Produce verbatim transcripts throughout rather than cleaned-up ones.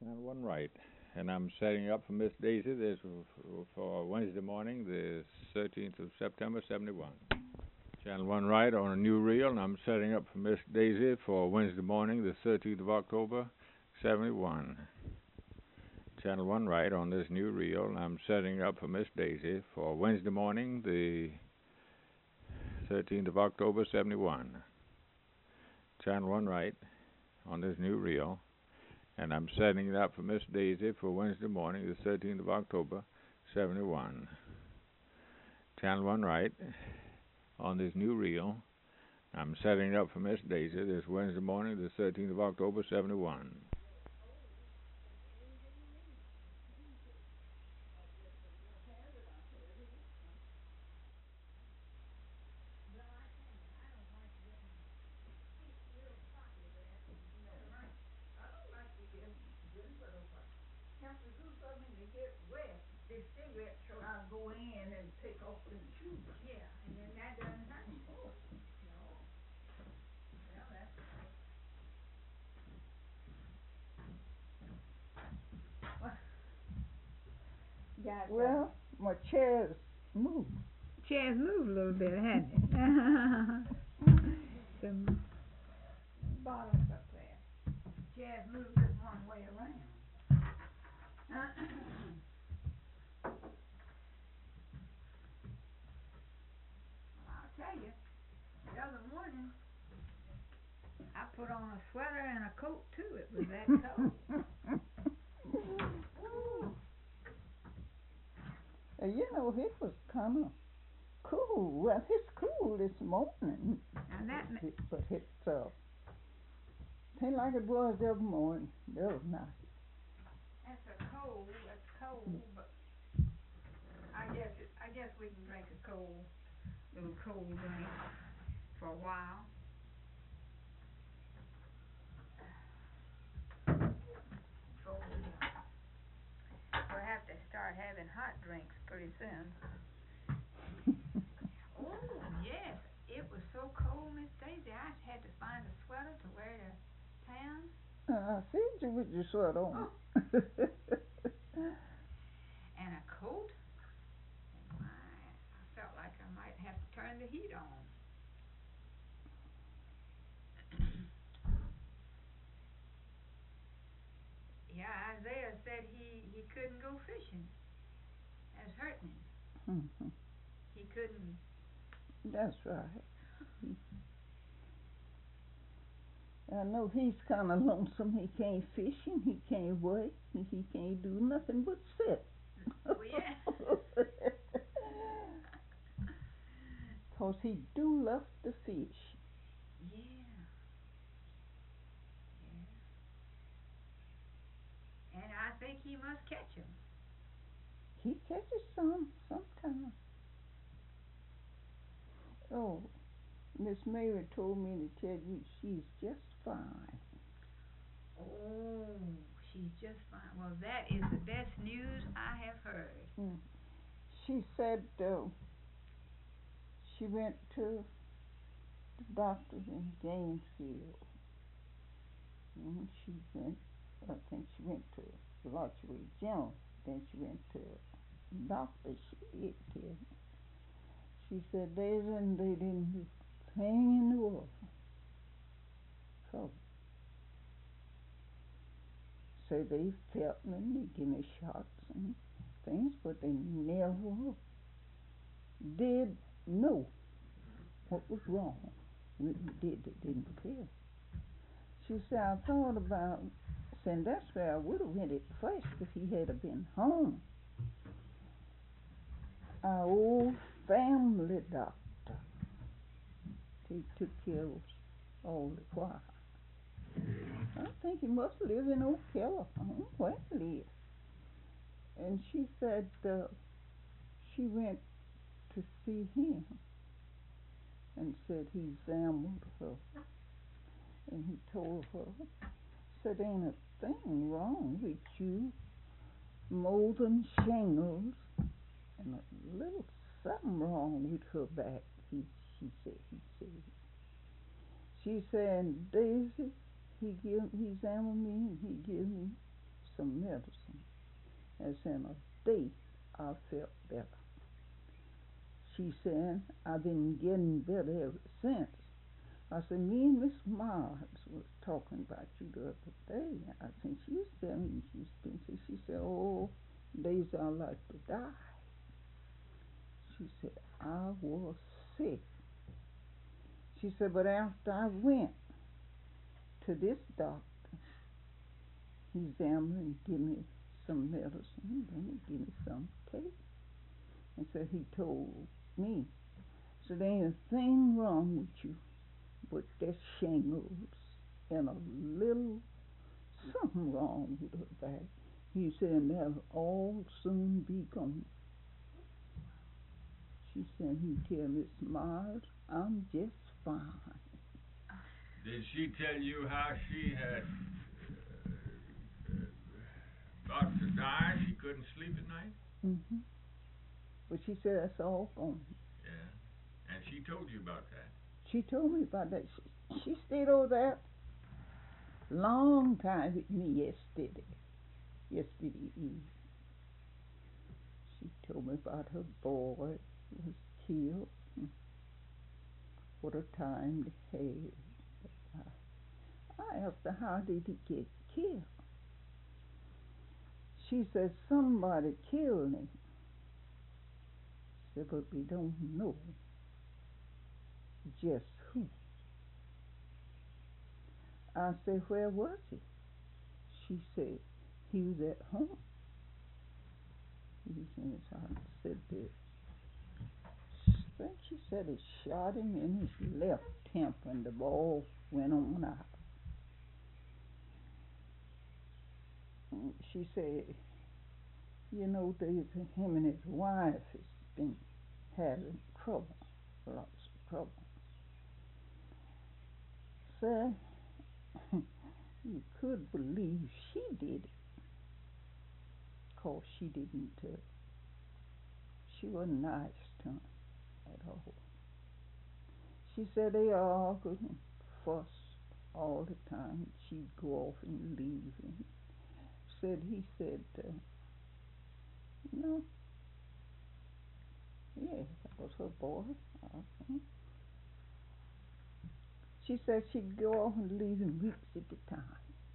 And one right. And I'm setting up for Miss Daisy this for Wednesday morning, the thirteenth of September, seventy-one. Channel one right on a new reel, and I'm setting up for Miss Daisy for Wednesday morning, the thirteenth of October, seventy-one. Channel one right on this new reel, and I'm setting up for Miss Daisy for Wednesday morning, the thirteenth of October, seventy-one. Channel one right on this new reel, and I'm setting it up for Miss Daisy for Wednesday morning, the thirteenth of October, seventy-one. Channel one right on this new reel. I'm setting it up for Miss Daisy this Wednesday morning, the thirteenth of October, seventy-one. Got well, my chair's moved. Chair's moved a little bit, hasn't it? Some bottles up there. Chair's moved this one way around. I'll tell you, the other morning, I put on a sweater and a coat too. It was that cold. You know, it was kind of cool. Well, it's cool this morning. And that it, but it's uh, ain't like it was the other morning. The other night. That's a cold. That's cold. But I guess it, I guess we can drink a cold, little cold drink for a while. Oh, yeah. We'll have to start having hot drinks pretty soon. Oh, yes. It was so cold, Miss Daisy, I had to find a sweater to wear to town. Uh, I see you with your sweater on. Oh. And a coat. And my, I felt like I might have to turn the heat on. Yeah, Isaiah said he, he couldn't go fishing. That's hurting him. Mm-hmm. He couldn't. That's right. I know he's kind of lonesome. He can't fish and he can't work and he can't do nothing but sit. Oh, yeah. Because he do love to fish. Yeah. Yeah. And I think he must catch them. He catches some sometimes. Oh, Miss Mary told me to tell you she's just fine. Oh, she's just fine. Well, that is the best news I have heard. Mm. She said uh, she went to the doctor in Gainesville. And she went, I think she went to Lottery General. Then she went to a doctor. She did tell me. She said they didn't, they didn't do a thing in the world. So, say they felt and they give me shots and things, but they never did know what was wrong. When they did, they didn't tell. She said, I thought about saying that's where I would have went at first if he had been home. Our old family doctor. He took care of us all the while. I think he must live in Ocala. I don't know where he lives. And she said uh, she went to see him and said he examined her. And he told her, said ain't a thing wrong with you, more than shingles and a little something wrong with her back. He, she said, he said. She said, Daisy, he give, he examined me and he gave me some medicine. And in a day, I felt better. She said, I've been getting better ever since. I said, me and Miss Miles was talking about you the other day. I think she was telling me she's been sick. She said, oh, days I like to die. She said, I was sick. She said, but after I went to this doctor, he examined and gave me some medicine, and he gave me some to take. And so he told me, so there ain't a thing wrong with you but that shingles and a little something wrong with her back. He said, and that'll all soon be gone. She said, he tell Miss Miles, I'm just fine. Did she tell you how she had uh, about to die? She couldn't sleep at night? Mm-hmm. But she said, that's all gone. Yeah. And she told you about that? She told me about that. She, she stayed over there long time with me yesterday. Yesterday Eve. She told me about her boy who was killed. What a time they had. I asked her, how did he get killed? She said, somebody killed him. She said, but we don't know just who. I said, where was he? She said, he was at home. He was in his house. I said, this. Then she said he shot him in his left temple and the ball went on out. She said, you know, him and his wife has been having trouble, lots of trouble. Sir, you could believe she did it, 'cause she didn't, uh, she wasn't nice to him at all. She said they argued and fussed all the time. She'd go off and leave him. Said he said, uh, no, yeah, that was her boy. Uh-huh. She said she'd go off and leave him weeks at a time.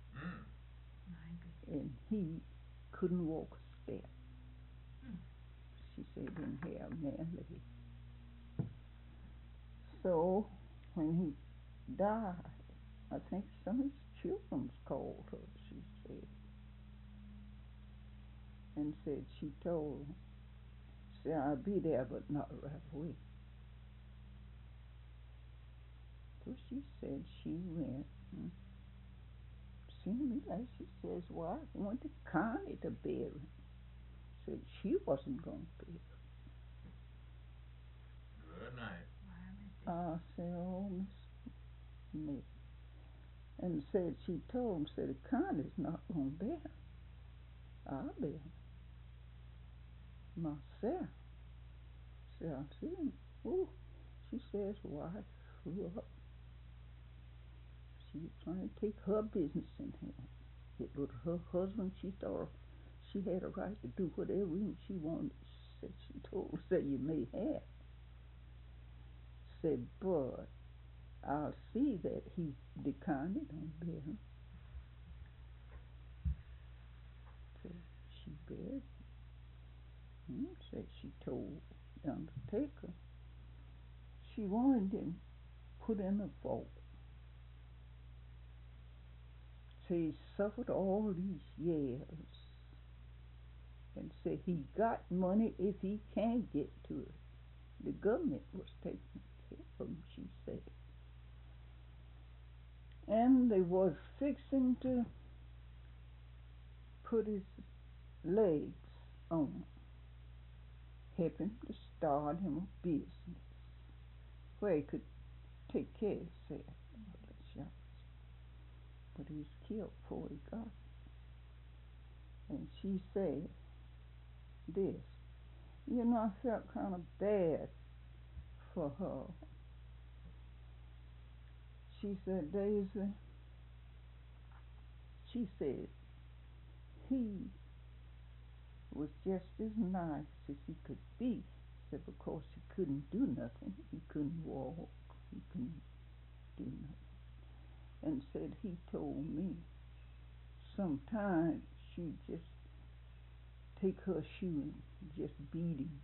Mm. And he couldn't walk a step. Mm. She said he didn't have a man leave. So when he died, I think some of his children called her, she said, and said she told him, said, I'll be there, but not right away. So she said she went. Hmm? Seemed to me like she says, well, I wanted Connie to bury him. Said she wasn't going to bury him. Good night. I said, oh, Miss Nick. And said she told him, said, Connie's not going to bury him. I'll bury him myself. So I said, oh, she says, why screw up? She was trying to take her business in hand. It was her husband. She thought she had a right to do whatever she wanted. Said she told her, said you may have. Said, but I'll see that he declined it on bear him. So she buried him. Said she told the undertaker she wanted him put in a vault. So he suffered all these years and said he got money if he can't get to it. The government was taking care of him, she said. And they was fixing to put his legs on, help him to start him a business where he could take care of himself. But he was killed before he got it. And she said this, you know, I felt kind of bad for her. She said, Daisy, she said, he was just as nice as he could be. Said because he couldn't do nothing, he couldn't walk, he couldn't do nothing. And said he told me sometimes she'd just take her shoe and just beat him.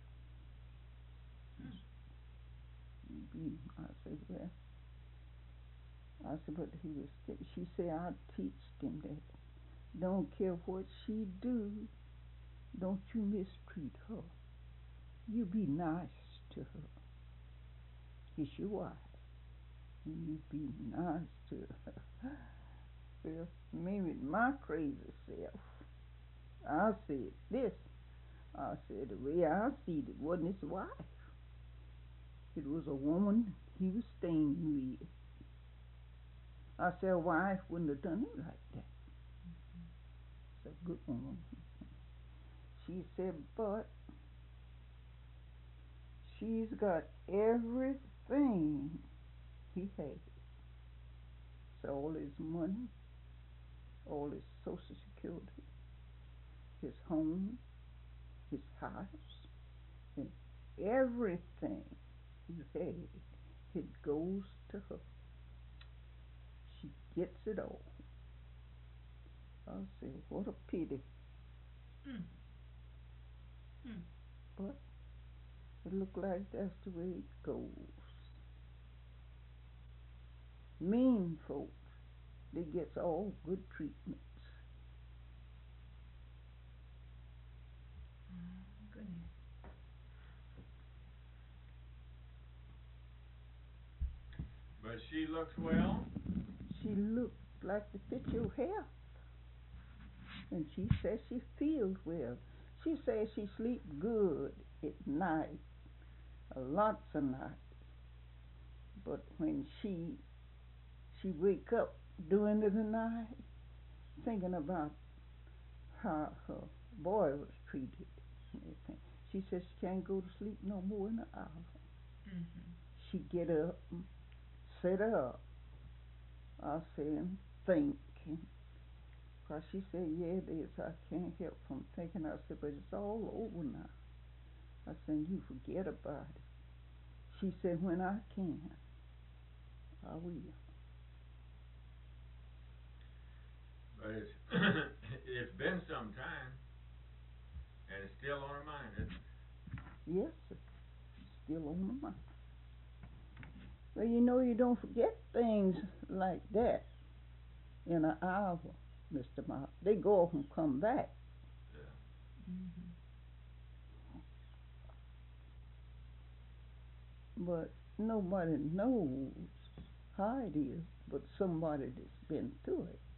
Beat him. I said, well, I said, but he was, she said, I teach him that. Don't care what she do, don't you mistreat her. You be nice to her. It's your wife. And you be nice to her. Well, me with my crazy self, I said this. I said the way I see it, it wasn't his wife. It was a woman he was staying with. I said a wife wouldn't have done it like that. It's a good woman. She said, but she's got everything he has. So all his money, all his social security, his home, his house, and everything he had, it goes to her. She gets it all. I said, what a pity. Mm. Mm. But it looked like that's the way it goes. Mean folks, they get all good treatments. Oh, goodness. But she looks well. She looked like to fit your hair. And she says she feels well. She says she sleeps good at night, lots of nights. But when she she wake up during the night, thinking about how her boy was treated and everything, she says she can't go to sleep no more than an hour. Mm-hmm. She get up, and sit up. I say and think. Cause she said, yeah, it is. I can't help from thinking. I said, but it's all over now. I said, you forget about it. She said, when I can, I will. But it's it's been some time, and it's still on her mind, isn't it? Yes, sir. Still on my mind. Well, you know, you don't forget things like that in an hour, Mister Mark. They go off and come back. Yeah. Mm-hmm. But nobody knows how it is but somebody that's been through it.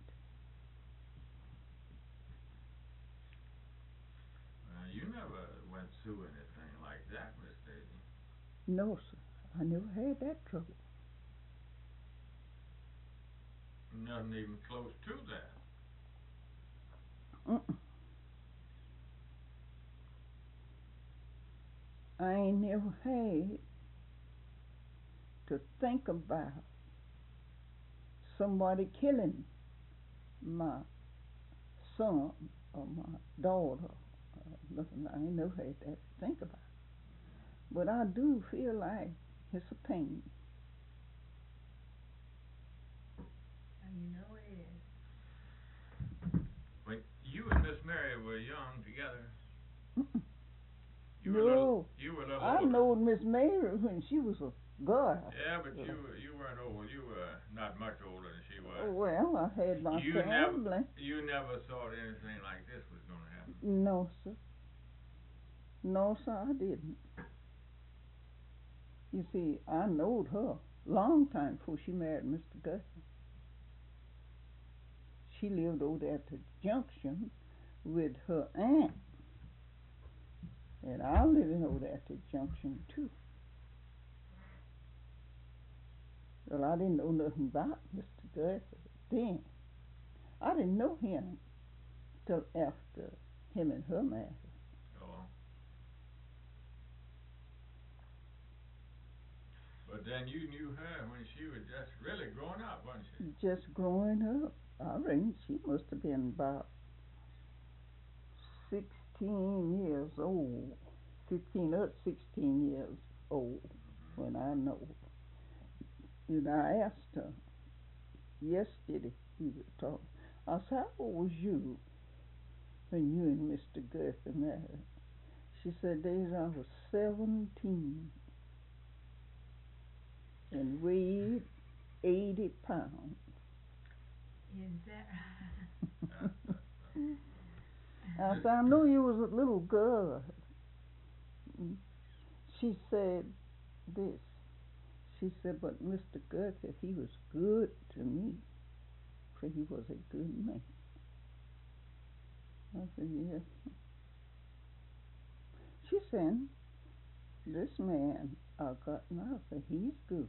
Well, you never went through anything like that, Miss Daisy. No, sir. I never had that trouble. Nothing even close to that. Mm-mm. I ain't never had to think about somebody killing my son or my daughter. Uh, nothing. I ain't never had that to think about. But I do feel like it's a pain. Now you know it is. When you and Miss Mary were young together, Mm-mm. you were No, little. You were a little I older. knowed Miss Mary when she was a girl. Yeah, but Uh, you you weren't old. You were not much older than she was. Well, I had my you family. never you never thought anything like this was going to happen. No, sir. No, sir, I didn't. You see, I knowed her long time before she married Mister Gussie. She lived over there at the junction with her aunt. And I living over there at the junction too. Well, I didn't know nothing about Mister Gussie then. I didn't know him till after him and her married. Oh. But then you knew her when she was just really growing up, wasn't she? Just growing up. I reckon she must have been about sixteen years old, fifteen or sixteen years old when I know. And I asked her yesterday, we were talking, I said, how old was you when you and Mister Guthrie married? She said, Daisy, I was seventeen and weighed eighty pounds. Is that I said, I knew you was a little girl. She said this. She said, but Mister Guthrie, he was good to me, for he was a good man. I said, yes. She said, this man I got now, I said, he's good.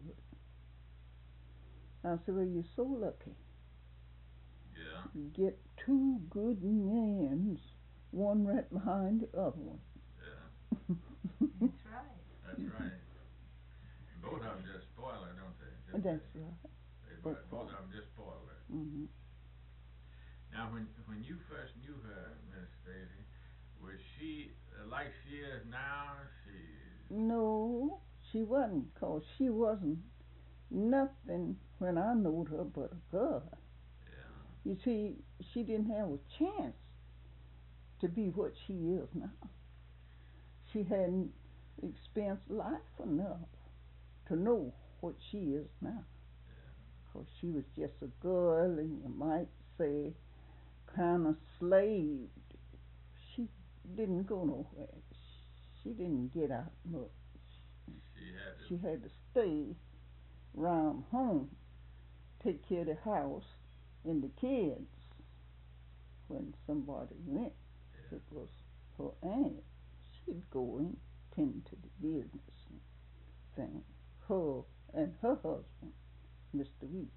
I said, well, you're so lucky. Yeah. You get two good men, one right behind the other one. Yeah. That's right. That's right. And both of them just spoil her, don't they? Just That's they, right. They, That's both right. of them just spoil her. Mm-hmm. Now, when when you first knew her, Miss Daisy, was she uh, like she is now? She. No, she wasn't, 'cause she wasn't nothing when I knowed her but a girl. Yeah. You see, she didn't have a chance to be what she is now. She hadn't experienced life enough to know what she is now. Yeah. 'Cause she was just a girl, and you might say, kind of slaved. She didn't go nowhere. She didn't get out much. She had to. She had to stay round home, take care of the house and the kids. When somebody went, Yeah. it was her aunt. She'd go and tend to the business and thing. Her and her husband, Mister Weeks.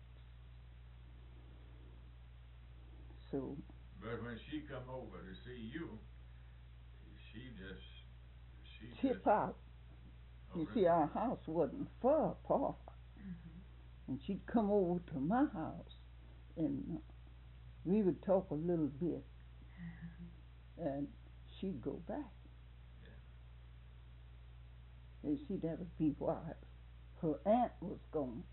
So. But when she come over to see you, she just she Tip just. out. Oh, You really? see, our house wasn't far apart. Mm-hmm. And she'd come over to my house, and uh, we would talk a little bit, and she'd go back. Yeah. You see, that would be why her aunt was gone.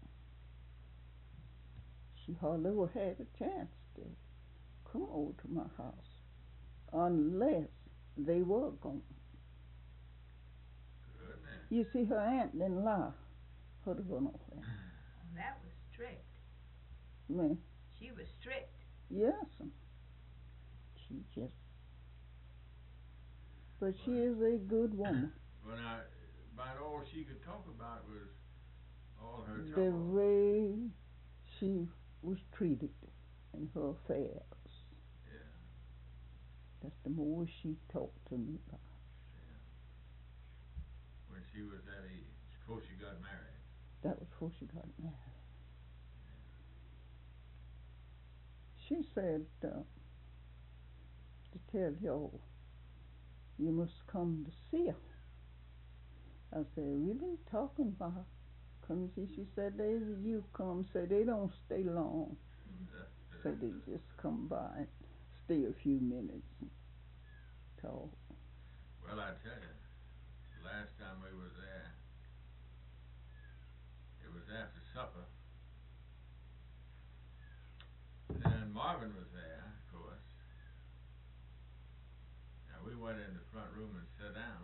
She hardly ever had a chance to come over to my house unless they were gone. Goodness. You see, her aunt didn't allow her to go nowhere. Oh, that was strict. Me? She was strict. Yes. She just. But she is a good woman. Well, now, about all she could talk about was all her The trouble. way she was treated in her affairs. Yeah. That's the more she talked to me about. Yeah. When she was that age, before she got married. That was before she got married. Yeah. She said, uh, to tell y'all, you must come to see her. I said, we've been talking about her. Come see. She said, Daisy, you come. Say they don't stay long. Say they just come by and stay a few minutes and talk. Well, I tell you, last time we was there, it was after supper, and Marvin was there, of course. Now we went in the front room and sat down,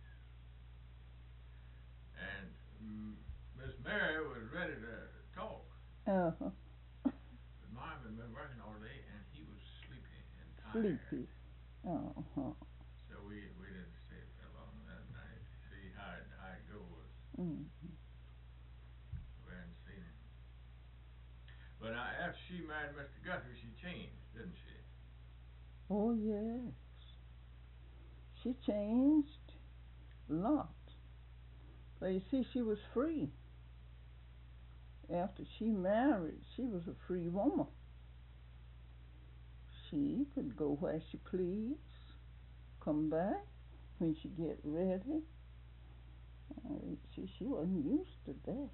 and mm, Miss Mary was ready to talk. Uh-huh. But Marvin been working all day, and he was sleepy and tired. Sleepy. Uh-huh. So we, we didn't stay for long that night to see how it, how it goes. Mm-hmm. We hadn't seen him. But now, after she married Mister Guthrie, she changed, didn't she? Oh, yes. She changed a lot. But you see, she was free. After she married, she was a free woman. She could go where she pleased, come back when she get ready. Uh, she, she wasn't used to that.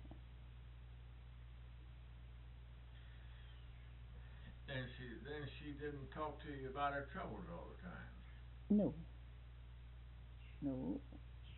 And she then she didn't talk to you about her troubles all the time. No, no.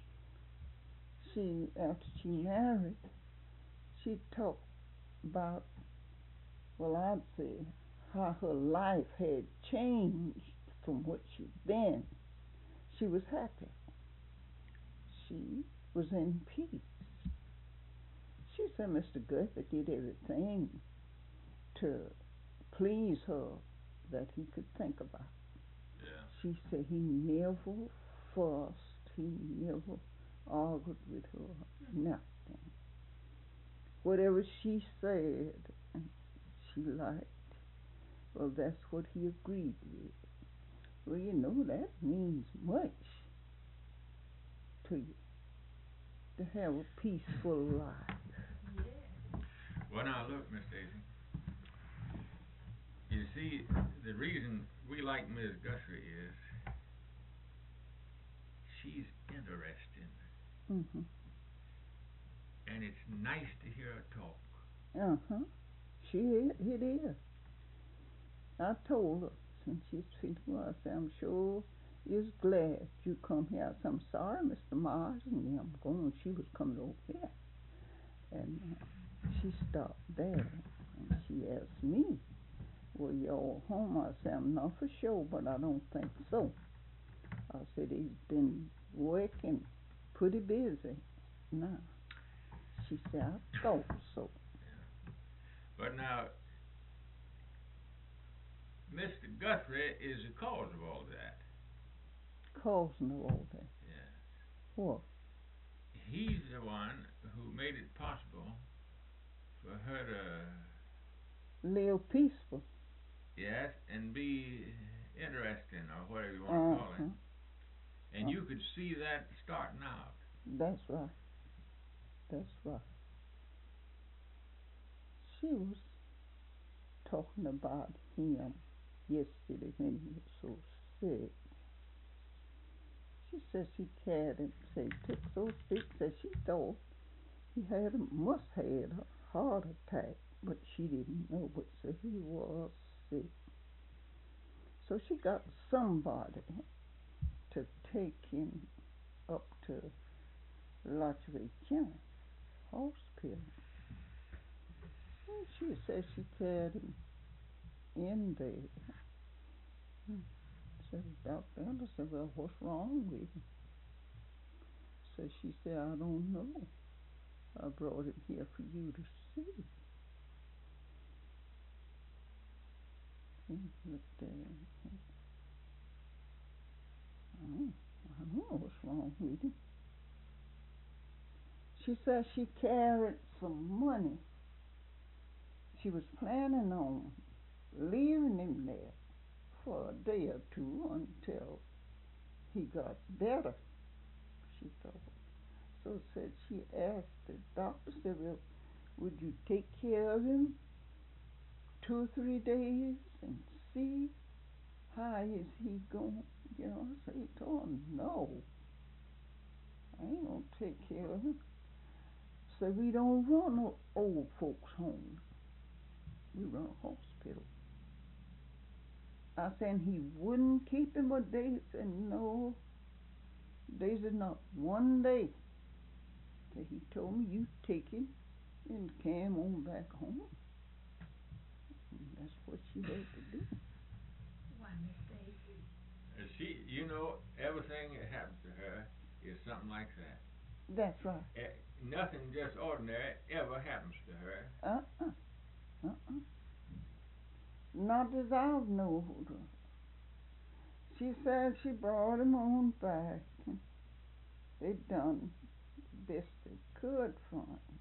She, after she married, she talked about, well, I'd say, how her life had changed from what she'd been. She was happy. She was in peace. She said Mister Guthrie did everything to please her that he could think about. Yeah. She said he never fussed, he never argued with her, nothing. Whatever she said, she liked. Well, that's what he agreed with. Well, you know, that means much to you, to have a peaceful life. Yes. Well, now look, Miss Daisy. You see, the reason we like Miss Guthrie is she's interesting, Mhm. and it's nice to hear her talk. Uh huh. She is. It is. I told her since she's feeling well, I said, I'm sure is glad you come here. I said, I'm sorry, Mister Mars, and I'm going. She was coming over here, and uh, she stopped there, and she asked me, "Well, y'all home?" I said, "I'm not for sure, but I don't think so." I said, "He's been working pretty busy now." She said, "I thought so." Yeah. But now, Mister Guthrie is the cause of all that. Causing of all that. Yeah. What? He's the one who made it possible for her to Live peaceful. yes, and be interesting or whatever you want Uh to call huh. it. And Uh, you could see that starting out. that's right. That's right. She was talking about him yesterday when he was so sick. She said she carried him, said he took so sick that she thought he had a, must have had a heart attack, but she didn't know. But so he was sick. So she got somebody to take him up to Lachue County Hospital. And she said she carried him in there. Hmm. So the doctor said, "Well, what's wrong with him?" So she said, "I don't know. I brought him here for you to see." He looked at him. I don't, I don't know what's wrong with him. She said she carried some money. She was planning on leaving him there for a day or two until he got better, she thought. So said she asked the doctor, said, "Well, would you take care of him two or three days and see how is he going?" You know, so he told him, "No, I ain't gonna take care of him." So we don't run no old folks home. We run a hospital. I said he wouldn't keep him, but they said no. They said not one day. So he told me, "You take him and carry him on back home." And that's what she had to do. Why, Miss Daisy? Uh, She, you know, everything that happens to her is something like that. That's right. Eh, nothing just ordinary ever happens to her. Uh-uh. Uh-uh. Not as I've known her. She said she brought him on back. And they done the best they could for him.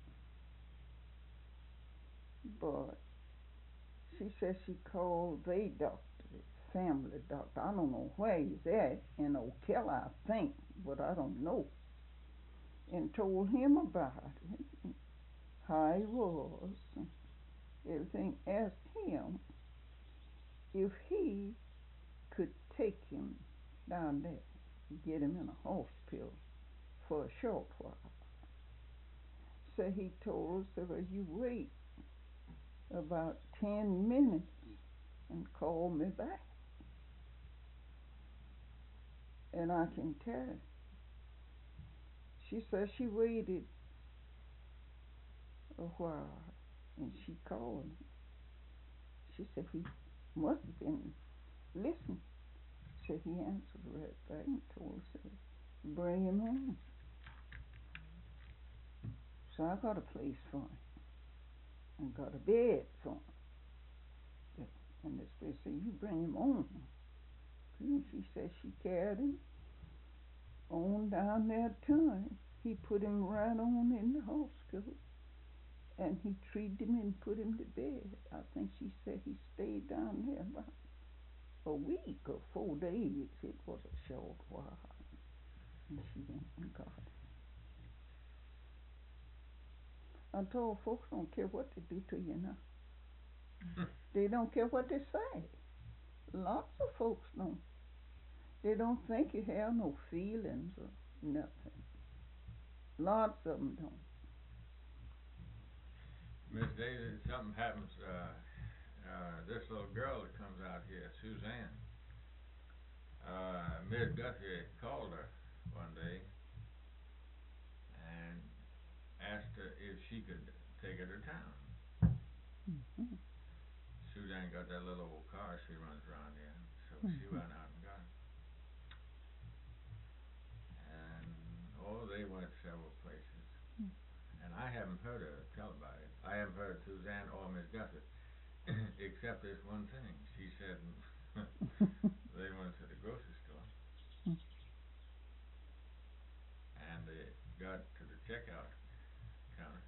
But she said she called the doctor, the family doctor. I don't know where he's at, in Ocala, I think, but I don't know. And told him about it, and how he was, and everything. Asked him if he could take him down there, get him in a hospital for a short while. So he told her, said, "Well, you wait about ten minutes and call me back." And I can tell you, she said she waited a while and she called him. She said he must have been listening. Said he answered right back and told her, said, bring him home. So I got a place for him and got a bed for him. And this place said, you bring him on. And she said she carried him on down there to him. He put him right on in the hospital. And he treated him and put him to bed. I think she said he stayed down there about a week or four days. It was a short while. And she went and got him. I told folks don't care what they do to you now. They don't care what they say. Lots of folks don't. They don't think you have no feelings or nothing. Lots of them don't. Miss Daisy, something happens. Uh, uh, this little girl that comes out here, Suzanne. Uh, Miss Guthrie called her one day and asked her if she could take her to town. Mm-hmm. Suzanne got that little old car she runs around in, so Mm-hmm. she went out and got it. And oh, they went several places. Mm. And I haven't heard her tell about it. I haven't heard Suzanne or Miss Guthrie, except this one thing. She said they went to the grocery store Mm. and they got to the checkout counter.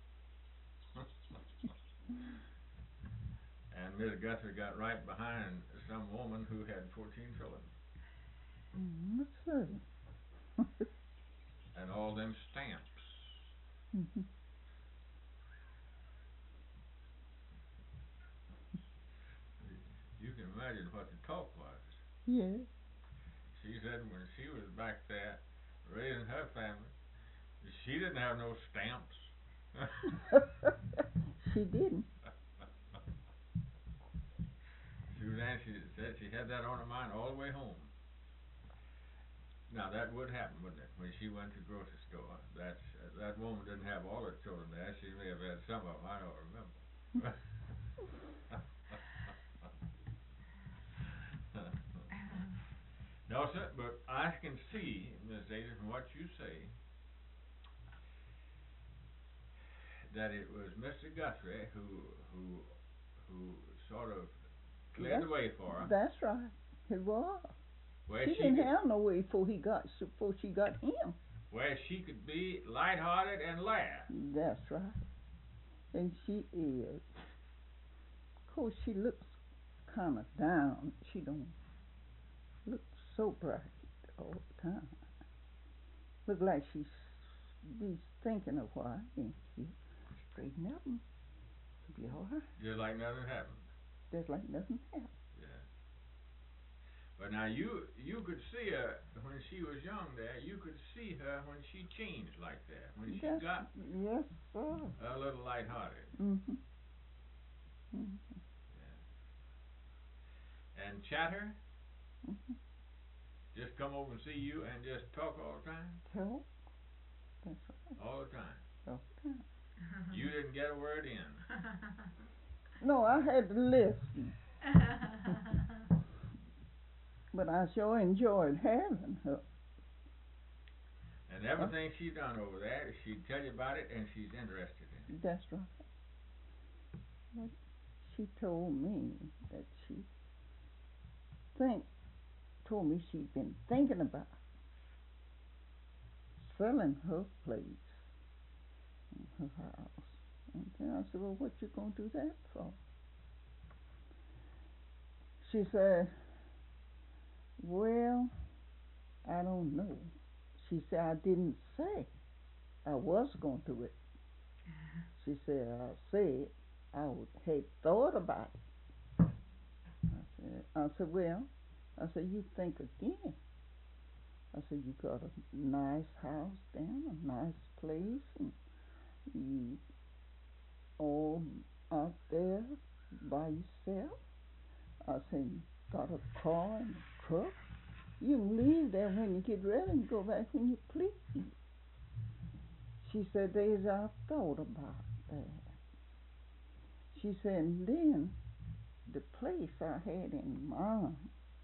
And Miss Guthrie got right behind some woman who had fourteen children. Mm, that's good. And all them stamps. Mm-hmm. You can imagine what the talk was. Yeah. She said when she was back there raising her family, she didn't have no stamps. She didn't. Suzanne, she said she had that on her mind all the way home. Now that would happen, wouldn't it? When she went to the grocery store, that's uh, that woman didn't have all her children there. She may have had some of them. I don't remember. No, sir, but I can see, Miss Daisy, from what you say, that it was Mister Guthrie who who who sort of cleared That's, the way for her. That's right. It was. Where She, she didn't could, have no way before he got before she got him. where she could be lighthearted and laugh. That's right. And she is. Of course, she looks kind of down. She don't look so bright all the time. Look like she's be thinking a while, and she straighten up and be all right. Just like nothing happened. Just like nothing happened. Yeah. But now you you could see her when she was young there. You could see her when she changed like that. When she Yes, got yes, sir. a little lighthearted. Mhm. Mhm. Yeah. And chatter. Mhm. Just come over and see you and just talk all the time. So, that's right. All the time. All the time. You didn't get a word in. No, I had to listen. But I sure enjoyed having her. And everything she done over there, she'd tell you about it, and she's interested in it. That's right. But she told me that she think told me she'd been thinking about selling her place and her house. And then I said, well, what you gonna do that for? She said, well, I don't know. She said, I didn't say I was going to do it. She said, I said I would had thought about it. I said, I said, well, I said, you think again. I said, you got a nice house down, a nice place, and you all out there by yourself. I said, you got a car and a truck. You can leave there when you get ready and go back when you please. She said, Daisy, I thought about that. She said, and then the place I had in mind,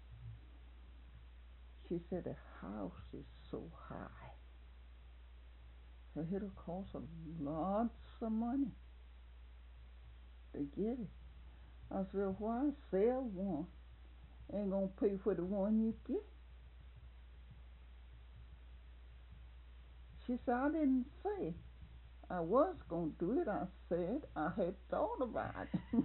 she said, the house is so high. So it'll cost a lots of money to get it. I said, why sell one? Ain't gonna pay for the one you get. She said, I didn't say I was gonna do it. I said I had thought about it.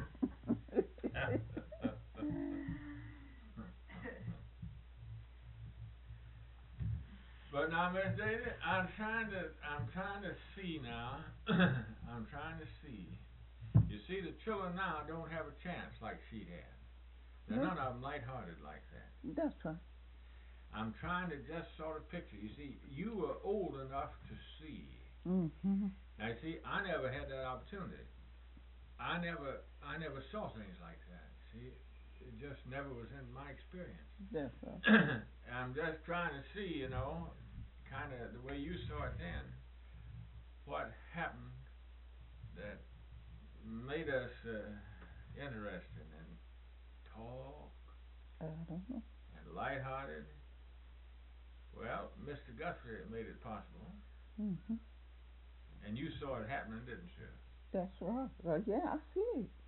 But now, Miss Daisy, I'm trying to, I'm trying to see now. I'm trying to see. You see, the children now don't have a chance like she had. They're Yeah. none of them lighthearted like that. That's right. I'm trying to just sort of picture. You see, you were old enough to see. Mm-hmm. Now, see, I never had that opportunity. I never, I never saw things like that. See, it just never was in my experience. That's right. I'm just trying to see, you know, kind of the way you saw it then, what happened that made us uh, interested and talk I don't know. and lighthearted. Well, Mister Guthrie made it possible, Mm-hmm. and you saw it happening, didn't you? That's right. Well, yeah, I see it.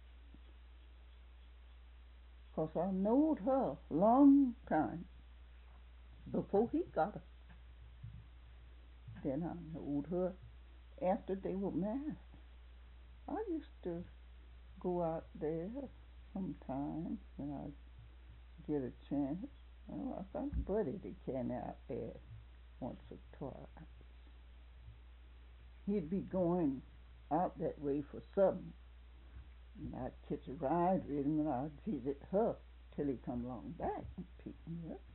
'Cause I knowed her long time before he got her. Then I knowed her after they were married. I used to go out there sometimes when I get a chance. Well, I got Buddy to can out there once or twice. He'd be going out that way for something. And I'd catch a ride with him and I'd visit her till he come along back and pick me up.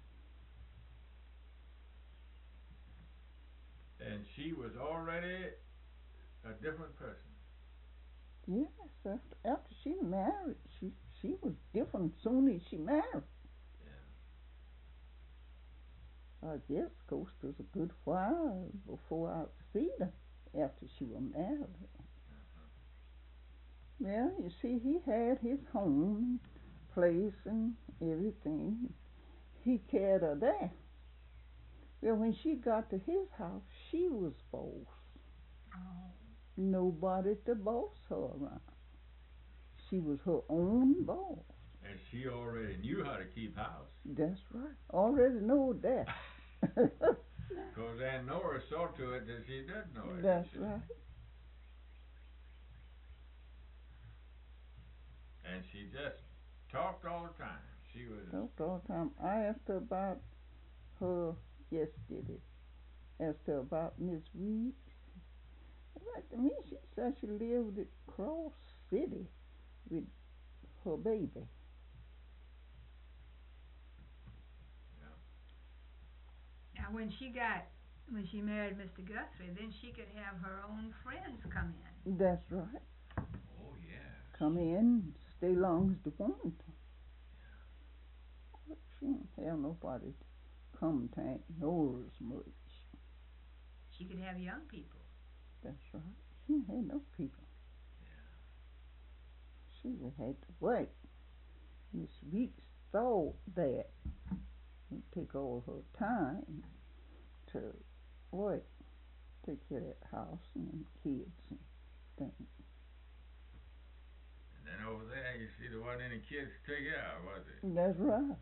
And she was already a different person. Yes, after, after she married, she she was different soon as she married. Yeah. I guess, of course, it was a good while before I see her after she was married. Uh-huh. Well, you see, he had his home, place, and everything. He carried her there. Well, when she got to his house, she was boss. Oh. Nobody to boss her around. She was her own boss. And she already knew how to keep house. That's right. Already know that. Because Aunt Nora saw to it that she did know it. That's she? right. And she just talked all the time. She was... Talked all the time. I asked her about her yesterday. Asked her about Miss Weeks. Like to me, she said she lived at Cross City with her baby. Yeah. Now, when she got, when she married Mister Guthrie, then she could have her own friends come in. That's right. Oh, yeah. Come in, stay long as they want to. But she didn't have nobody to come to Aunt Nora's much. She could have young people. That's right. She didn't have no people. Yeah. She just had to wait. Miss Weeks thought that it'd take all her time to wait, take care of that house and them kids and things. And then over there, you see, there wasn't any kids to take care of, was there? That's right.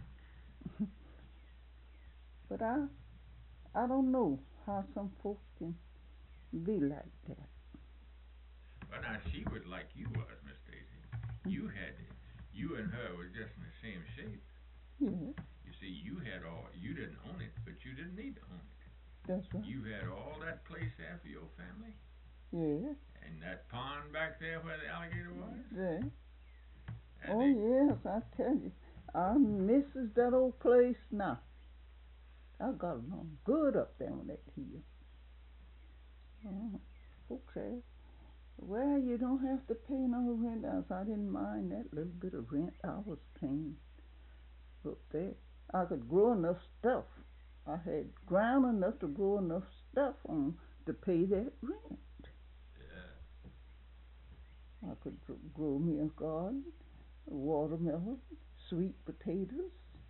But I, I don't know how some folks can be like that. Well, now, she was like you was, Miss Daisy. You had it. You and her were just in the same shape. Yeah. You see, you had all, you didn't own it, but you didn't need to own it. That's right. You had all that place there for your family. Yeah. And that pond back there where the alligator was. Yeah. And Oh, they, yes, I tell you. I misses that old place now. I got along good up there on that hill. Oh, folks say, well, you don't have to pay no rent. I said, I didn't mind that little bit of rent I was paying up there. I could grow enough stuff. I had ground enough to grow enough stuff on to pay that rent. Yeah. I could grow me a garden, watermelon, sweet potatoes,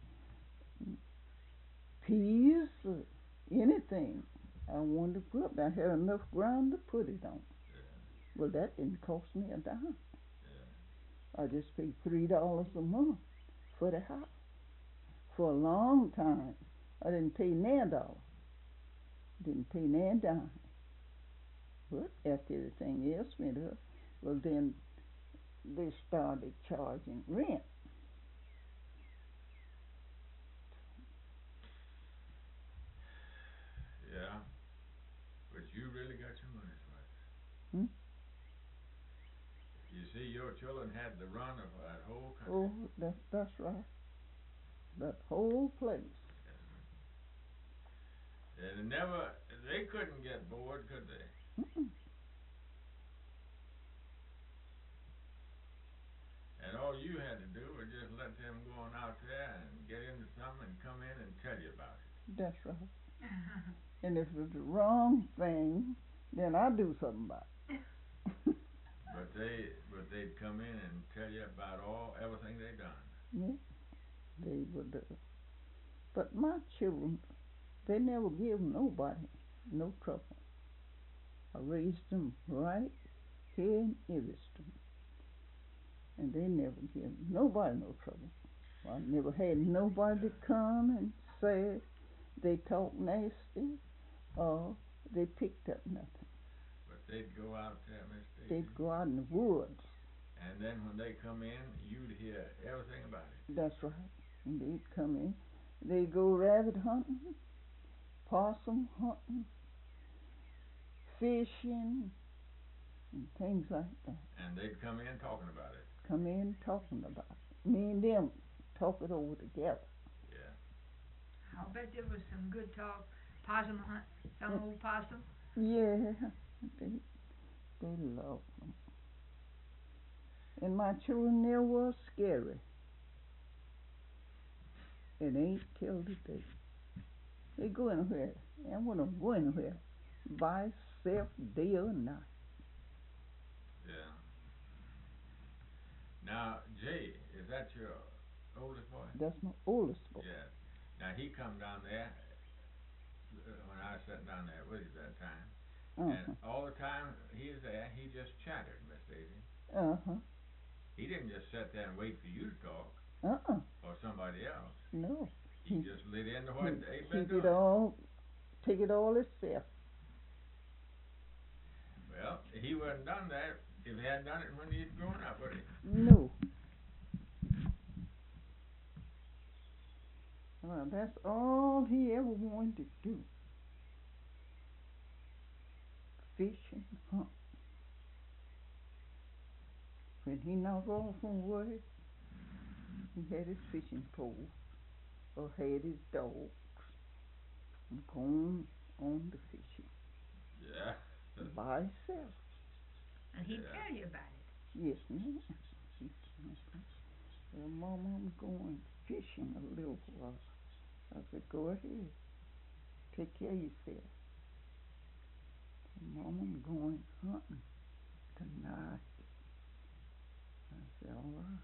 peas, uh, anything I wanted to put. I had enough ground to put it on. Yeah. Well, that didn't cost me a dime. Yeah. I just paid three dollars a month for the house. For a long time, I didn't pay near a dollar. Didn't pay near a dime. But after everything else went up, well then they started charging rent. Yeah. But you really got your money's worth. Hmm? You see, your children had the run of that whole country. Oh, that, that's right. That whole place. And never, they couldn't get bored, could they? Mm-mm. And all you had to do was just let them go on out there and get into something and come in and tell you about it. That's right. And if it's the wrong thing, then I do something about it. But they, but they'd come in and tell you about all, everything they done. Yeah, they would. Uh, but my children, they never give nobody no trouble. I raised them right here in Evanston, and they never give nobody no trouble. I never had nobody come and say they talk nasty or they picked up nothing. But they'd go out there, Miss Daisy. They'd go out in the woods. And then when they come in, you'd hear everything about it. That's right. And they'd come in. They'd go rabbit hunting, possum hunting, fishing, and things like that. And they'd come in talking about it. Come in talking about it. Me and them talk it over together. Yeah. I'll bet there was some good talk. Possum hunt, some Mm. old possum. Yeah, they, they love them. And my children there was scary. It ain't till today. They go anywhere. And when they go anywhere, by itself, day or night. Yeah. Now, Jay, is that your oldest boy? That's my oldest boy. Yeah. Now, he come down there uh, when I was sitting down there with you that time. Uh-huh. And all the time he was there, he just chattered, Miss Daisy. Uh-huh. He didn't just sit there and wait for you to talk. Uh-uh. Or somebody else. No. He, he just lit into what he they'd been keep doing. it all, take it all himself. Well, he wouldn't done that if he hadn't done it when he'd grown up, would he? No. Well, that's all he ever wanted to do. Fish and hunt. When he knocked off from work, he had his fishing pole or had his dogs and gone on the fishing. Yeah. By himself. And he'd Yeah. tell you about it. Yes, ma'am. Well, Mama, I'm going fishing a little while. I said, go ahead. Take care of yourself. Mama, I'm going hunting tonight. I said, all right.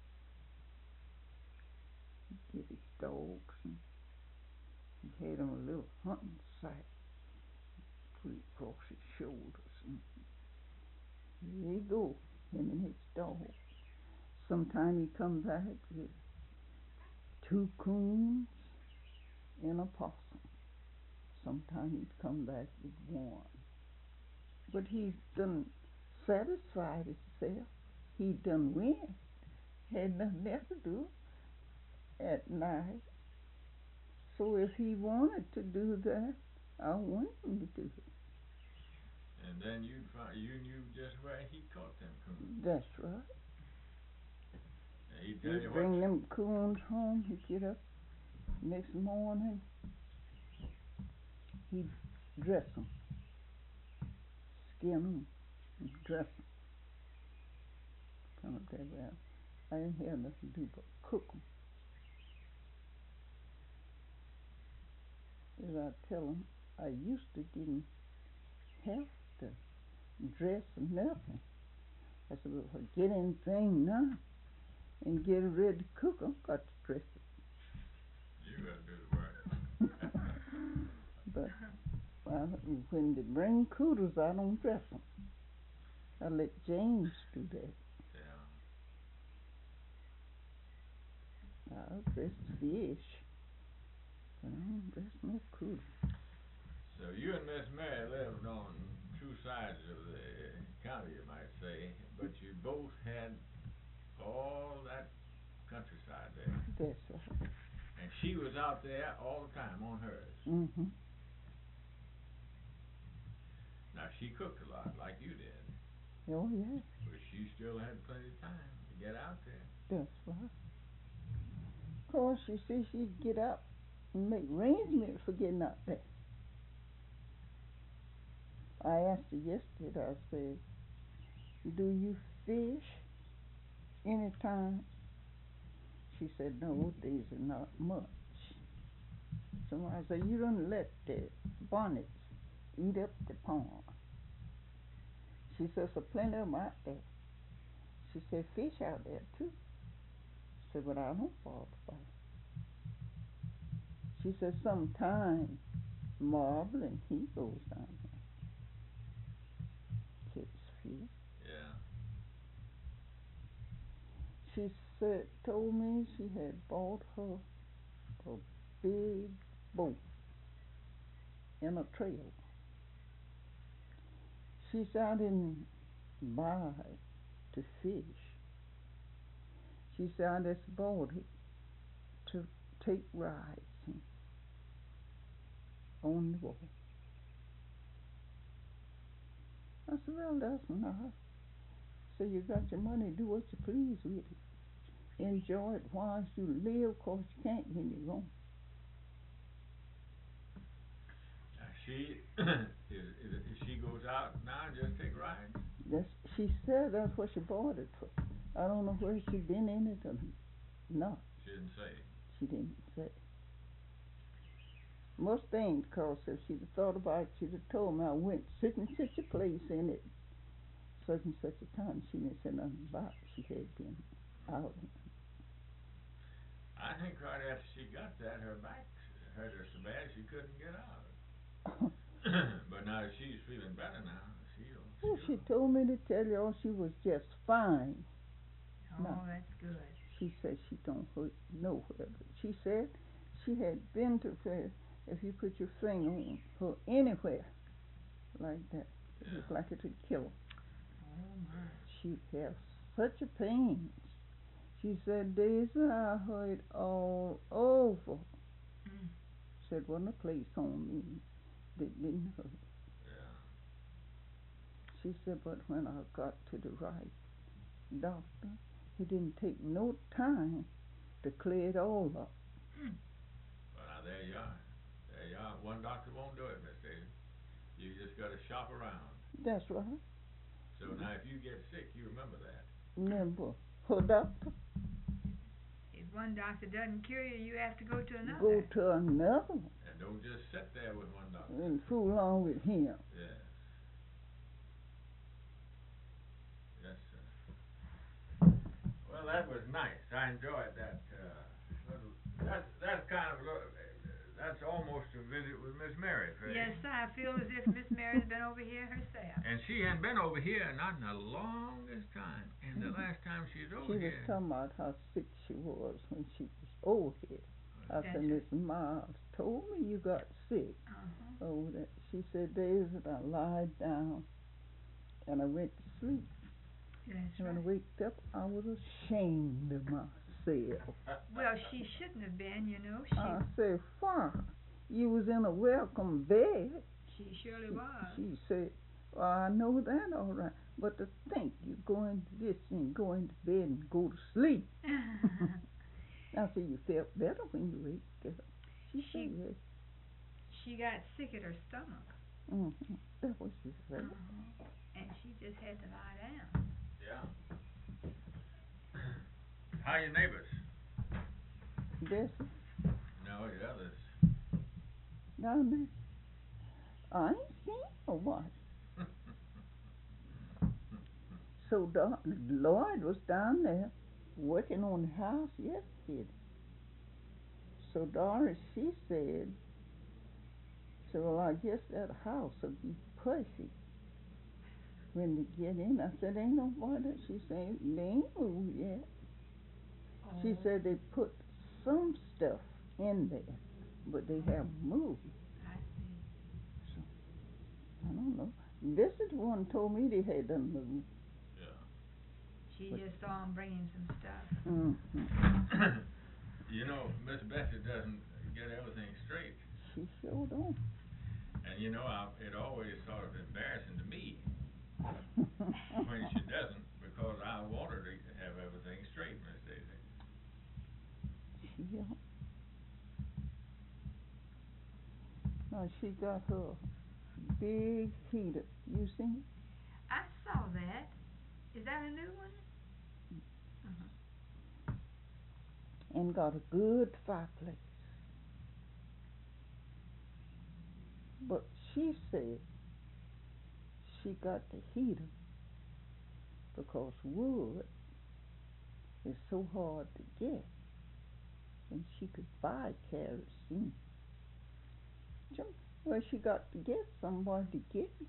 He get his dogs and he had him a little hunting sack. Put it across his shoulders and here he go, him and his dog. Sometime he come back with two coons and a possum. Sometime he'd come back with one. But he done satisfied himself. He done win. Had nothing else to do at night. So if he wanted to do that, I want him to do it. And then you'd find, you knew just where he caught them coons. That's right. And he'd tell He'd you bring what. them coons home. He'd get up next morning. He'd dress them, skin them, and dress them. Come up there, well, I didn't have nothing to do but cook them. As I tell 'em, I used to didn't have to dress or nothing. I said, well, if I get anything now and get it ready to cook, I've got to dress it. You gotta do the work. But well, when they bring cooters, I don't dress 'em. I let James do that. Yeah. I'll dress the fish, but I don't dress no cooter. So you and Miss Mary lived on two sides of the county, you might say, but you both had all that countryside there. That's right. And she was out there all the time on hers. Mm-hmm. Now she cooked a lot, like you did. Oh yeah. But she still had plenty of time to get out there. That's right. Of course, you see, she'd get up and make arrangements for getting out there. I asked her yesterday, I said, do you fish anytime? She said, no, these are not much. So I said, you don't let the bonnets eat up the pond. She says, there's plenty of them out there. She said, fish out there too. I said, but I don't fall by it. She said, sometimes Marble and he goes down there. Catch fish. Yeah. She said, told me she had bought her a big boat in a trailer. She said, I didn't buy it to fish. She said, I just bought it to take rides in, on the boat. I said, well, that's not. So you got your money, do what you please with it. Enjoy it whilst you live, 'cause you can't when you're gone. Now she is, is, is she goes out now and just take rides? That's, she said that's what she bought it for. I don't know where she been in it or not. She didn't say. She didn't say. Must ain't, 'cause if she'd have thought about it, she'd have told me I went such and such a place in it, such and such a time. She didn't say nothing about it. She had been out. I think right after she got that, her back hurt her so bad she couldn't get out. But now she's feeling better now. She'll, Well, she'll. she told me to tell y'all she was just fine. Oh, No. that's good. She said she don't hurt nowhere. But she said she had been to where if you put your finger on her anywhere like that, it Yeah. looked like it would kill her. Oh my. She'd have such a pain. She said, Daisy, I hurt all over. Mm. Said, wasn't a place on me that didn't hurt. Yeah. She said, but when I got to the right doctor, he didn't take no time to clear it all up. Mm. Well, now there you are. There you are. One doctor won't do it, Miss Daisy. You just got to shop around. That's right. So now if you get sick, you remember that. Remember, her doctor, If one doctor doesn't cure you, you have to go to another. go to another one And don't just sit there with one doctor. and fool on with him. Yes. Yes, sir. Well, that was nice. I enjoyed that. Uh, little, that's that's kind of lo- that's almost a visit with Miss Mary. Faye. Yes, sir. I feel as if Miss Mary's been over here herself. And she hadn't been over here not in the longest time. And the last time she was over She was here. talking about how sick she was when she was over here. I That's said, right. Miss Miles told me you got sick Uh-huh. over there. She said, David, I lied down and I went to sleep. That's When I right. waked up, I was ashamed of myself. Well, she shouldn't have been, you know. She I said, why? You was in a welcome bed. she surely was. She said, well, I know that all right. But to think you go into this and go into bed and go to sleep. I said, you felt better when you waked up. She, She- said, yes. She got sick at her stomach. Mm-hmm. That's what she said. Uh-huh. And she just had to lie down. Yeah. How your neighbors? This, No, the others. down there? I ain't seen nobody. So Don- Lloyd was down there working on the house yesterday. So Doris, she said, so well, I guess that house will be perfect when they get in. I said, ain't nobody. She said, they ain't moved yet. Oh. She said they put some stuff in there, but they haven't moved. I see. So, I don't know. Visitor one told me they had done moved. She just saw him bringing some stuff. Mm-hmm. You know, Miss Bessie doesn't get everything straight. She sure don't. And you know, I, it always sort of embarrassing to me when she doesn't, because I want her to have everything straight, Miss Daisy. Yeah. Now she got her big heater. You seen? I saw that. Is that a new one? Uh-huh. And got a good fireplace. But she said she got the heater because wood is so hard to get, and she could buy kerosene. Well, she got to get somebody to get it.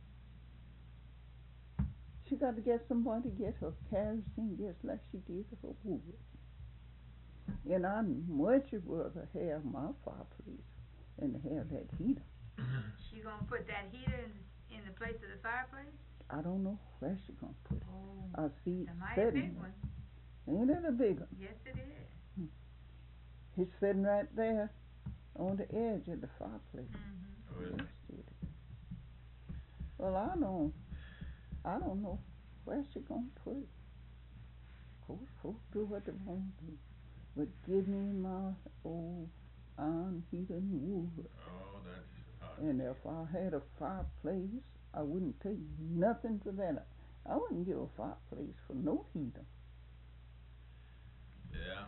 She got to get somebody to get her kerosene just like she did her wood. And I'd much rather have my fireplace than to have that heater. She gonna put that heater in, in the place of the fireplace? I don't know where she gonna put it. Oh, I see it it's a mighty sitting big there. one. Ain't it a big one? Yes, it is. It's sitting right there on the edge of the fireplace. Mm-hmm. Oh, is Yes, it? it is. Well, I don't, I don't know where she gonna put it. Of course, folks do what they want to do. But give me my old iron heater and wood. Oh, that's hot. And if I had a fireplace, I wouldn't take nothing for that. I wouldn't give a fireplace for no heater. Yeah.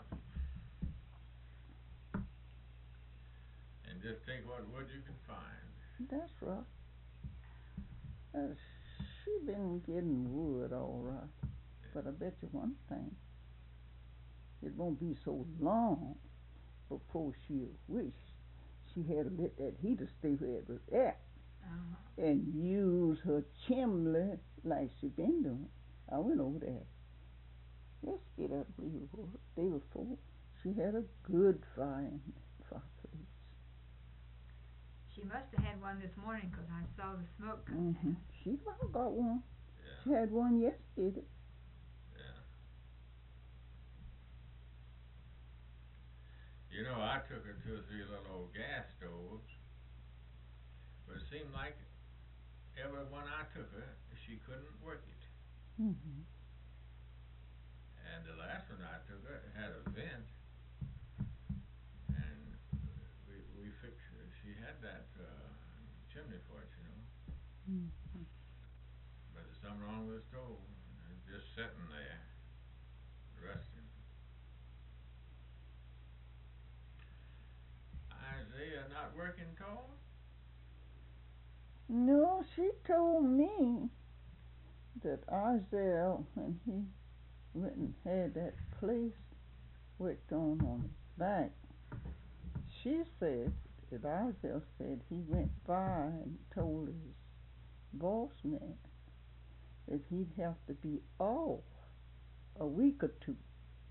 And just take what wood you can find. That's right. Uh, she been getting wood all right. Yeah. But I bet you one thing. It won't be so long before she'll wish she had let that heater stay where it was at. Uh-huh. And use her chimney like she been doing. I went over there yesterday, I believe it was, the day before. She had a good fire in the fireplace. She must have had one this morning because I saw the smoke come Mm-hmm. out. She about got one. Yeah. She had one yesterday. Yeah. You know, I took her two or three little old gas stoves, but it seemed like every one I took her, she couldn't work it. Mm-hmm. And the last one I took her had a vent, and we we fixed. She had that uh, chimney for it, you know. Mm-hmm. But there's something wrong with the stove. It's just sitting there, rusting. Isaiah not working, Tom? No, she told me that Isaiah, when he went and had that place worked on on his back, she said that Isaiah said he went by and told his boss man that he'd have to be off a week or two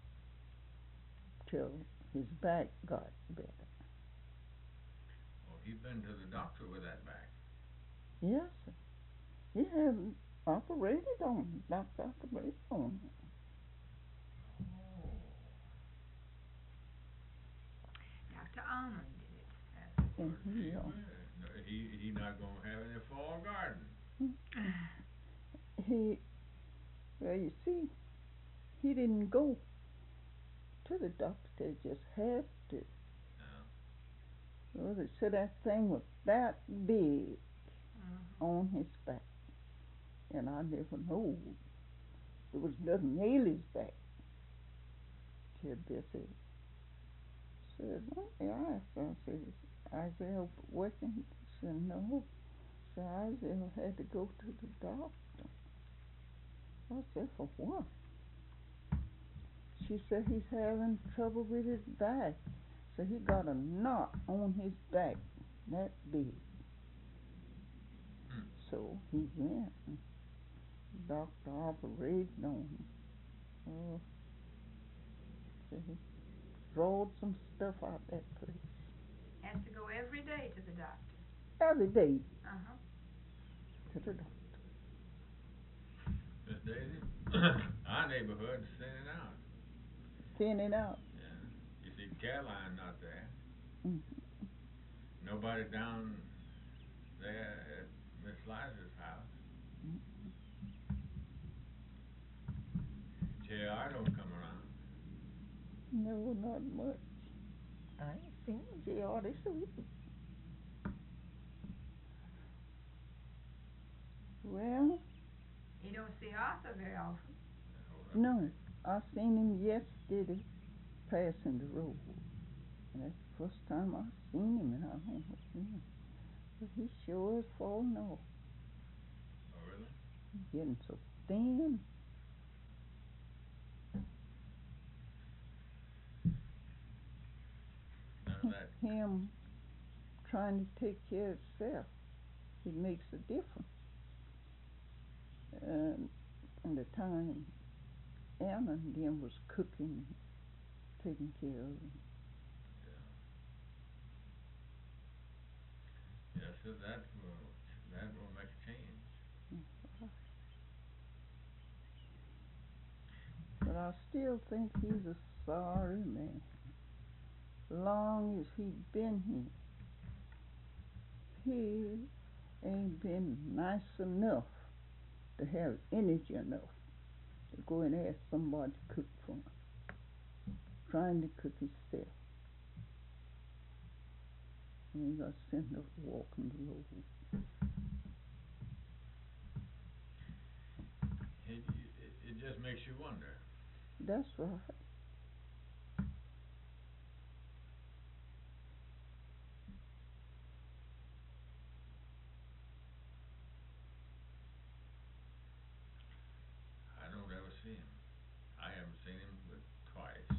till his back got better. Well, he'd been to the doctor with that back. Yes, sir. He had operated on it, doctor operated on it. Oh. Doctor Almond did it. That's And he, uh, No, he he not gonna have any fall garden. he, well, you see, he didn't go to the doctor. They just had to. No. Well, they said that thing was that big uh-huh. on his back, and I never knowed there was nothing nail his back. Till Bessie said, well, yeah, I asked her, I said, Isaiah working? Said no. So Isaiah had to go to the doctor. I said, for what? She said he's having trouble with his back. So he got a knot on his back, that big. Hmm. So he went and the doctor operated on him. Oh, so he rolled some stuff out that place. Has to go every day to the doctor. Every day Uh-huh. to the doctor. Miss Daisy, our neighborhood's thinning out. Thinning out. Yeah. You see Caroline not there. Mm-hmm. Nobody down there at Miss Liza's house. Mm-hmm. J R don't come around. No, not much. I ain't seen J R this week. Well, You don't see Arthur very often. Hold up. no. I seen him yesterday passing the road. And that's the first time I seen him in I don't know what year. But he sure is falling off. Oh, really? He's getting so thin. None of that. Him trying to take care of himself, it makes a difference. And, and the time Anna and them was cooking, taking care of him. Yeah. Yes, sir, that will, that will make a change. But I still think he's a sorry man. Long as he been here, he ain't been nice enough to have energy enough to go and ask somebody to cook for him. Trying to cook himself. And he got sent up walking the road. It, it, it just makes you wonder. That's right. I don't ever see him. I haven't seen him but twice.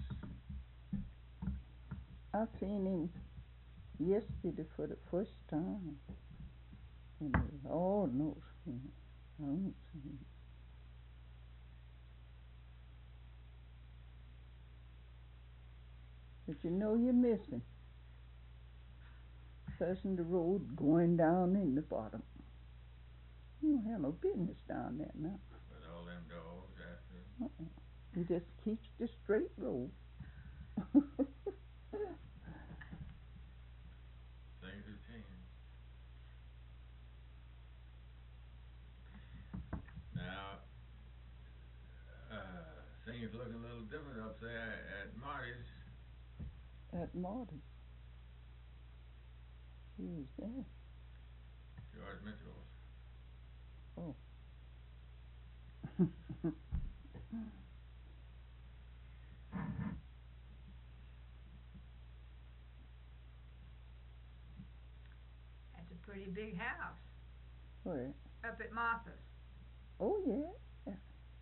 I seen him yesterday for the first time. And the Lord knows when. I don't see him. But you know you're missing. Passing the road, going down in the bottom. You don't have no business down there now. With all them dogs after him. Uh-uh. He just keeps the straight road. Things have changed. Now, uh, things looking a little different up there at Marty's. At Marty's. Who's that? George Mitchell's. Oh. That's a pretty big house. Where? Up at Martha's. Oh, yeah. yeah.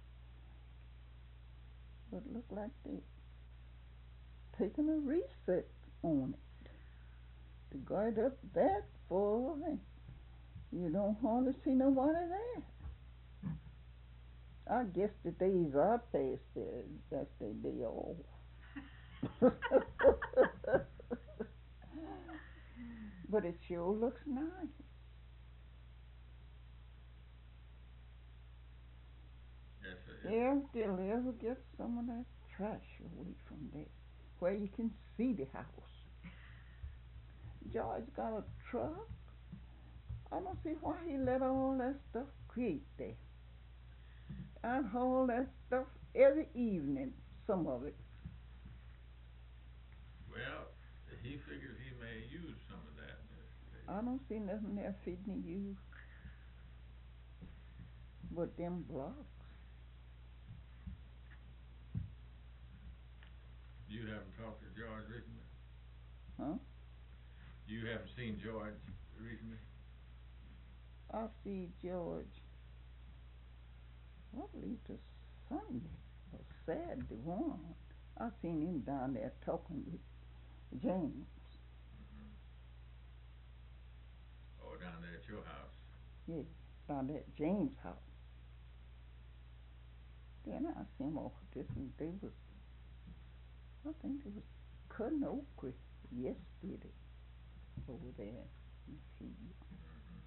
But look like they taking a reset on it. To guard up that far, and you don't hardly see nobody there. I guess the days are past there. That's their day off. But it sure looks nice. Yes, sir. If they'll ever get some of that trash away from there, where you can see the house. George got a truck. I don't see why he let all that stuff create there. I'd haul that stuff every evening, some of it. Well, he figures he may use some of that, Miss Daisy. I don't see nothing there fitting you but them blocks. You haven't talked to George recently? Huh? You haven't seen George recently? I see George, I believe it's Sunday or Saturday one. I seen him down there talking with James. Mm-hmm. Oh, down there at your house? Yeah, down there at James' house. Then I see him over this and they was, I think they was cutting okra yesterday over there in the field. Mm-hmm.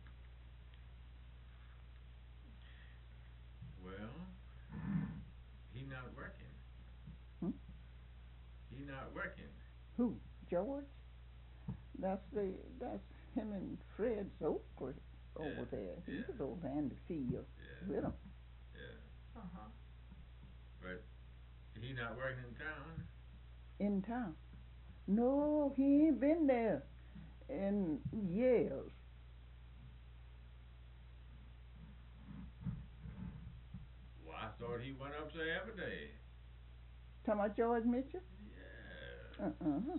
Well, he not working. Hmm? He not working. Who? George? That's the that's him and Fred's okra over Yeah, there. He yeah. was over there in the field Yeah, with him. yeah. Uh-huh. But he not working in town? In town. No, he ain't been there in years. Well, I thought he went up there every day. Talking about George Mitchell? Yeah. Uh-uh.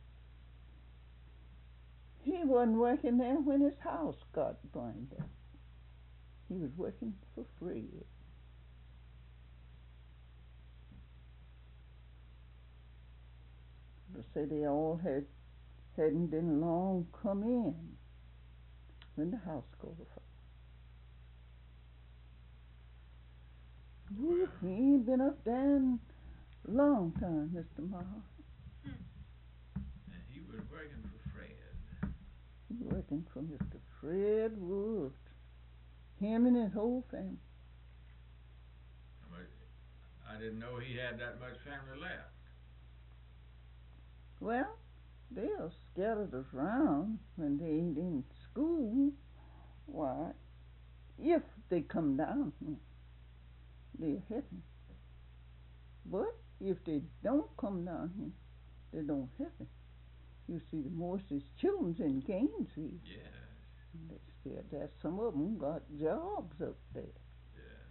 He wasn't working there when his house got burned up. He was working for Fred. They say they all had hadn't been long come in when the house caught fire. Well. He ain't been up there in a long time, Mister Maher. And he was working for Fred. He working for Mister Fred Woods. Him and his whole family. I didn't know he had that much family left. Well, they are scattered around when they ain't in school. Why, if they come down here, they're happy. But if they don't come down here, they don't happen. You see, the Morse's children's in Gainesville. Yes. They said that some of them got jobs up there. Yeah.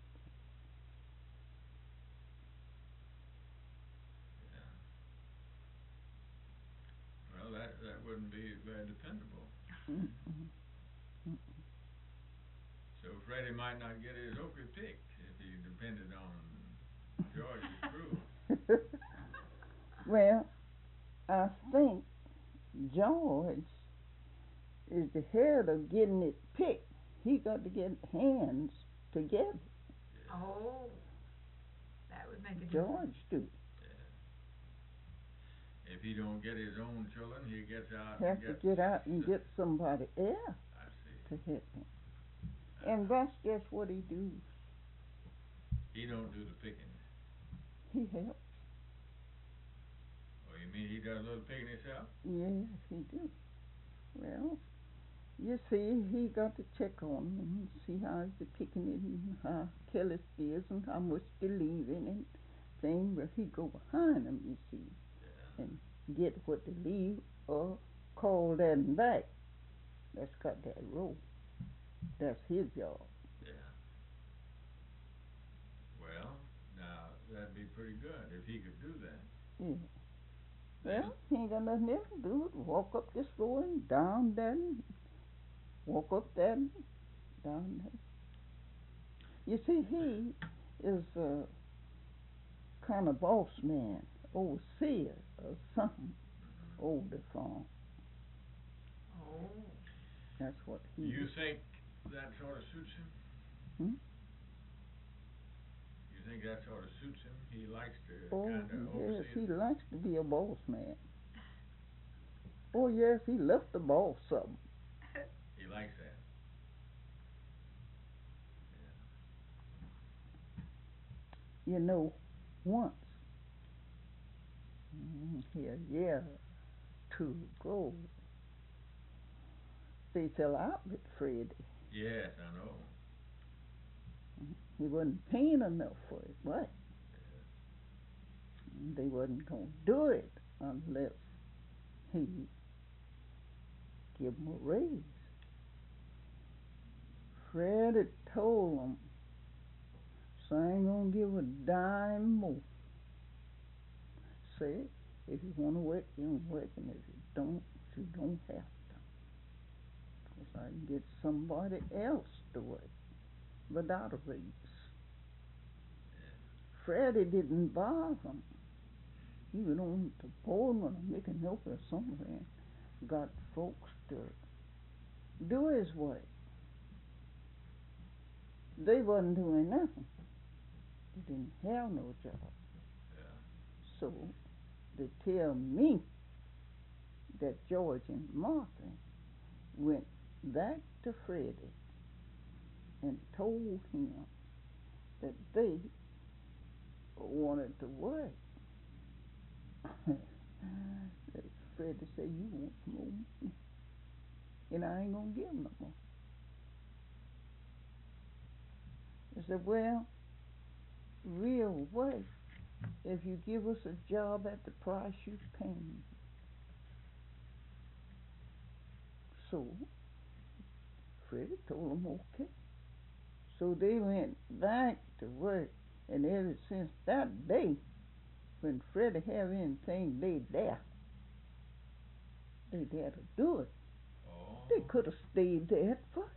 Yeah. Well, that that wouldn't be very dependable. Mm-mm. Mm-mm. So Freddie might not get his okra picked if he depended on George's crew. Well, I think George is the head of getting it picked. He got to get hands together. Yeah. Oh, that would make a difference. George do. Yeah. If he don't get his own children, he gets out Have and to gets get out and get somebody else I see. to help him. And that's just what he do. He don't do the picking. He helps. Oh, you mean he does a little picking himself? Yes, he do. Well, you see, he got to check on him and see how he's picking it and how careless he is and how much they leave in and thing. But he go behind them, you see, Yeah. and get what they leave or call that back. That's got that roll. That's his job. Yeah. Well, now that'd be pretty good if he could do that. Yeah. Well, he ain't got nothing else to do but walk up this road and down that and walk up that and down that. You see, he is a kind of boss man, overseer or something Mm-hmm. over the farm. Oh. That's what he You is. think that sort of suits him? Hmm? You think that sort of suits him? He likes to Oh, kind of yes, oversee he it? likes to be a boss man. Oh, yes, he left the boss something. He likes that. Yeah. You know, once, mm, here, a year or two ago, they fell out with Fred. Yes, I know. He wasn't paying enough for his wife. Yeah. They wasn't going to do it unless he give him a raise. Fred had told him, so I ain't going to give a dime more. Say, if you want to work, you can work, and if you don't, you don't have to. 'Cause I can get somebody else to work without a raise. Freddie didn't bother him. He went on to Portland or Micanopy or somewhere, got folks to do his work. They wasn't doing nothing. They didn't have no job. Yeah. So they tell me that George and Martha went back to Freddie and told him that they wanted to work. Freddie said, you want more money, and I ain't gonna give him no more. I said, well, we'll work if you give us a job at the price you pay me. So Freddie told them okay. So they went back to work, and ever since that day, when Freddie have anything laid there, they there to do it. Oh. They could have stayed there at first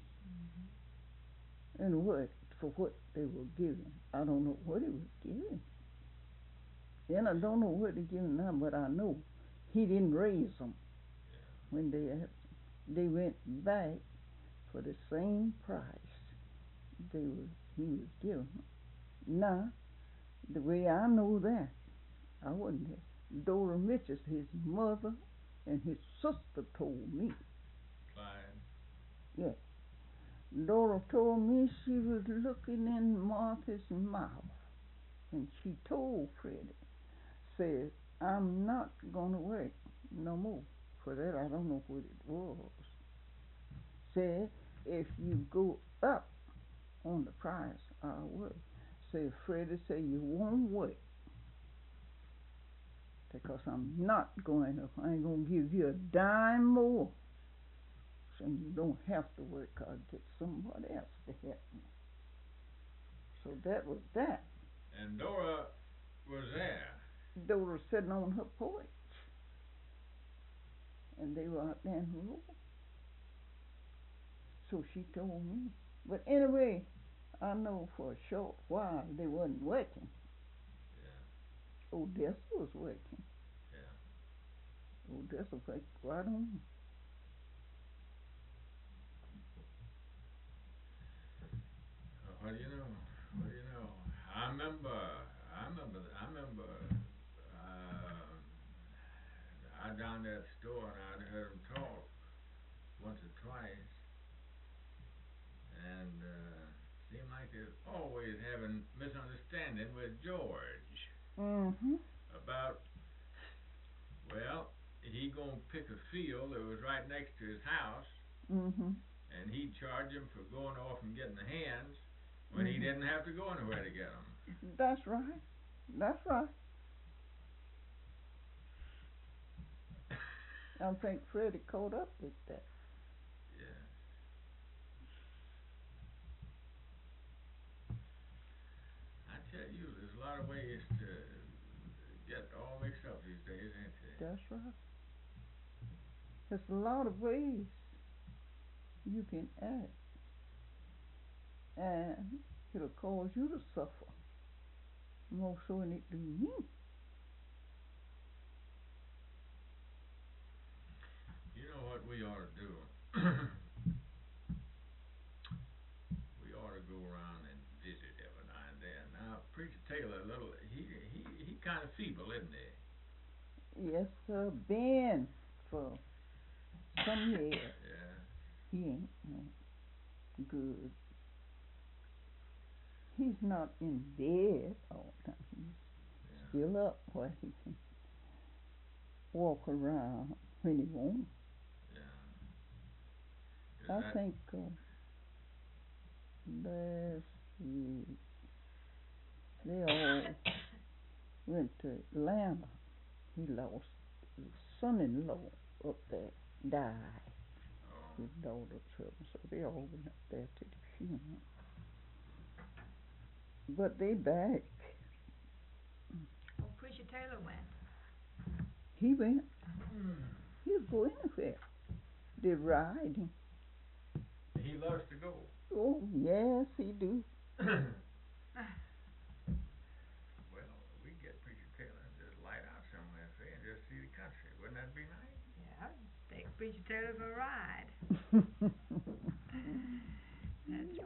and worked for what they were given. I don't know what he was given. And I don't know what he given now, but I know he didn't raise them Yeah. when they had, they went back for the same price they were he was giving them. Now, the way I know that, I wasn't there. Dora Mitchell, his mother and his sister told me. Clyde. Yeah. Dora told me she was looking in Martha's mouth, and she told Freddie, said, I'm not gonna work no more. For that I don't know what it was. Said, if you go up on the price, I'll work. Said, Freddie said, you won't work. Because I'm not going to, I ain't gonna give you a dime more. So you don't have to work, I'll get somebody else to help me. So that was that. And Dora was there. Dora was sitting on her porch, and they were out there in the road. So she told me. But anyway, I know for a short while they wasn't working. Yeah. Odessa was working. Yeah. Odessa worked right on. Uh, what do you know? What do you know? I remember. I remember. I remember. Uh, I down there at the store and I'd heard them talk once or twice, and uh, seemed like they was always having misunderstanding with George Mm-hmm. about, well, he gonna pick a field that was right next to his house, Mm-hmm. and he'd charge him for going off and getting the hens when Mm-hmm. he didn't have to go anywhere to get them. That's right. That's right. I think Freddie caught up with that. Yeah. I tell you, there's a lot of ways to get all mixed up these days, ain't there? That's right. There's a lot of ways you can act, and it'll cause you to suffer more so than it do me. You know what we ought to do? We ought to go around and visit every now and then. Now, Preacher Taylor, little he he he kind of feeble, isn't he? Yes, sir. Been for some years. Yeah. He ain't no good. He's not in bed all the time. He's Yeah. still up where he can walk around when he wants. Yeah. I Is that think uh, last week they all went to Atlanta. He lost his son-in-law up there, died. oh His daughter's husband, so they all went up there to the funeral. But they back. Oh, Preacher Taylor went. He went. hmm. He he'll go anywhere. They ride him. He loves to go. Oh, yes, he do. Well, we get Preacher Taylor and just light out somewhere, say, and just see the country. Wouldn't that be nice? Yeah, take Preacher Taylor for a ride. That's